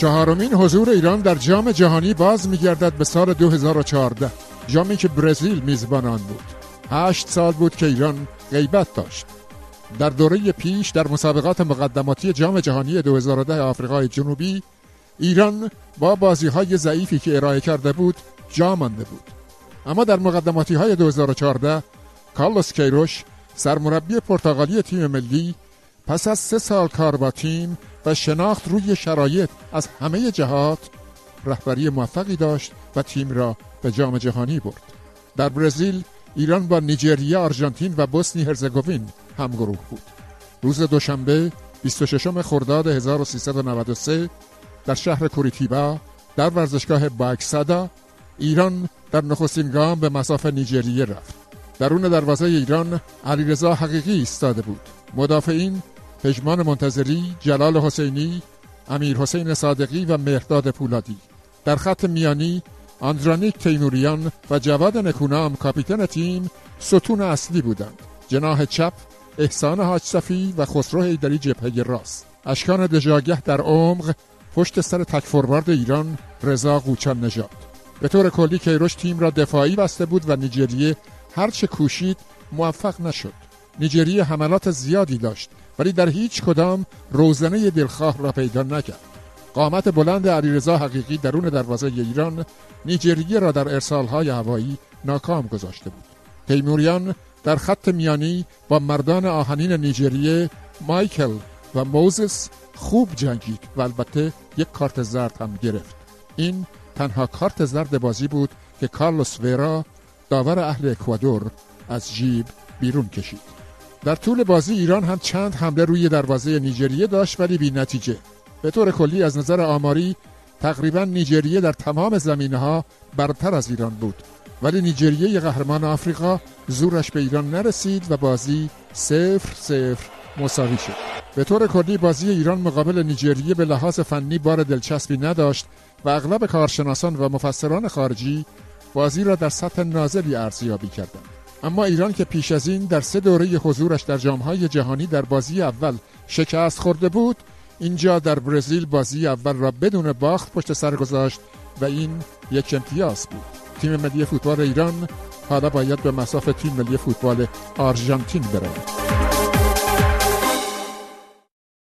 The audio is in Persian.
چهارمین حضور ایران در جام جهانی باز می‌گردد به سال 2014، جامی که برزیل میزبان آن بود. 8 سال بود که ایران غیبت داشت. در دوره پیش در مسابقات مقدماتی جام جهانی 2010 آفریقای جنوبی، ایران با بازی‌های ضعیفی که ارائه کرده بود جا مانده بود. اما در مقدماتی‌های 2014 کارلوس کیروش، سرمربی پرتغالی تیم ملی، پس از 3 سال کار با تیم و شناخت روی شرایط از همه جهات، رهبری موفقی داشت و تیم را به جام جهانی برد. در برزیل ایران با نیجریه، آرژانتین و بوسنی هرزگوین همگروه بود. روز دوشنبه 26 خرداد 1393 در شهر کوریتیبا در ورزشگاه باکسادا، ایران در نخستین گام به مصاف نیجریه رفت. درون دروازه ایران علیرضا حقیقی ایستاده بود. مدافعین پژمان منتظری، جلال حسینی، امیر حسین صادقی و مهرداد پولادی. در خط میانی آندرانیک تیموریان و جواد نکونام کاپیتان تیم ستون اصلی بودند. جناح چپ احسان حاجصفی و خسرو حیدری جبهه راست. اشکان دژاگه در عمق پشت سر تک فوروارد ایران رضا قوچان نژاد. به طور کلی کیروش تیم را دفاعی بسته بود و نیجریه هرچه کوشید موفق نشد. نیجریه حملات زیادی داشت ولی در هیچ کدام روزنه دلخواه را پیدا نکرد. قامت بلند علیرضا حقیقی درون دروازه ایران نیجریه را در ارسال‌های هوایی ناکام گذاشته بود. تیموریان در خط میانی با مردان آهنین نیجریه مایکل و موزس خوب جنگید و البته یک کارت زرد هم گرفت. این تنها کارت زرد بازی بود که کارلوس ویرا، داور اهل اکوادور، از جیب بیرون کشید. در طول بازی ایران هم چند حمله روی دروازه نیجریه داشت ولی بی نتیجه. به طور کلی از نظر آماری تقریبا نیجریه در تمام زمینه‌ها برتر از ایران بود، ولی نیجریه قهرمان آفریقا زورش به ایران نرسید و بازی 0-0 مساوی شد. به طور کلی بازی ایران مقابل نیجریه به لحاظ فنی بار دلچسبی نداشت و اغلب کارشناسان و مفسران خارجی بازی را در سطح نازلی ارزیابی کردند. اما ایران که پیش از این در 3 دوره حضورش در جام‌های جهانی در بازی اول شکست خورده بود، اینجا در برزیل بازی اول را بدون باخت پشت سر گذاشت و این یک امتیاز بود. تیم ملی فوتبال ایران حالا باید به مصاف تیم ملی فوتبال آرژانتین برود.